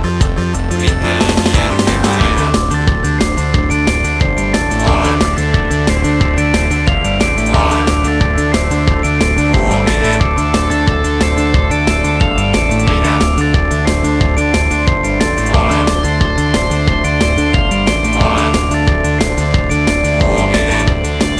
Mitään järkevää ja olen huominen. Minä olen huominen.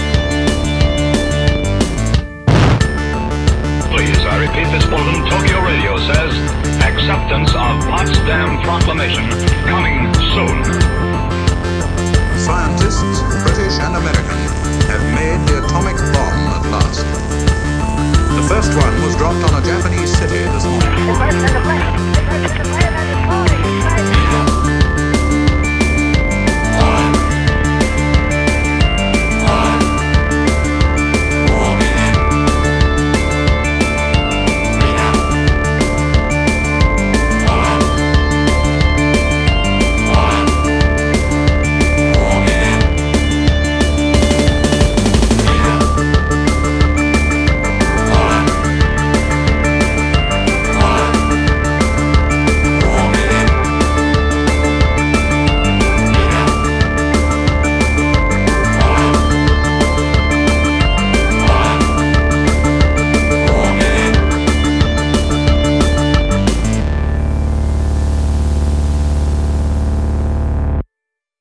Please, I repeat this bulletin. Tokyo Radio says acceptance of Potsdam Proclamation coming soon. Scientists, British and American, have made the atomic bomb at last. The first one was dropped on a Japanese city this morning.